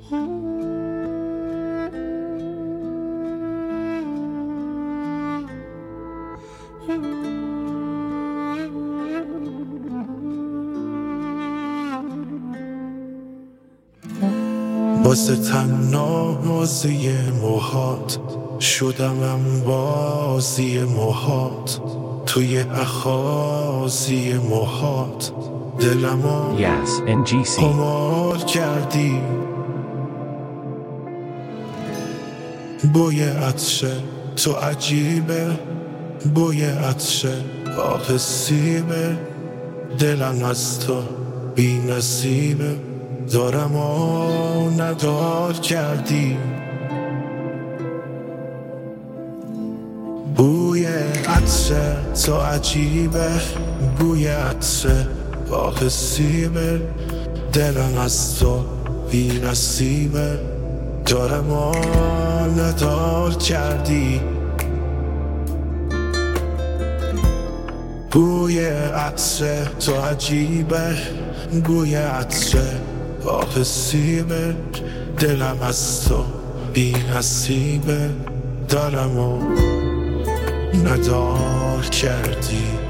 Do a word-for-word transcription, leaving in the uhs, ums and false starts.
واسه تنازی موهات شدم انبازی موهات، توی اخازی موهات دلمو Yas and G C خمار کردی. بوی عطر تو عجیبه، بوی عطر آه سیبه، دلم از تو بی نصیبه، دارم و ندار کردی. بوی عطر تو عجیبه، بوی عطر آه سیبه، دلم از تو بی نصیبه، دارم و ندار کردی. بوی عطر تو عجیبه، بوی عطر آه سیبه، دلم از تو بی نصیبه، دارم و ندار کردی.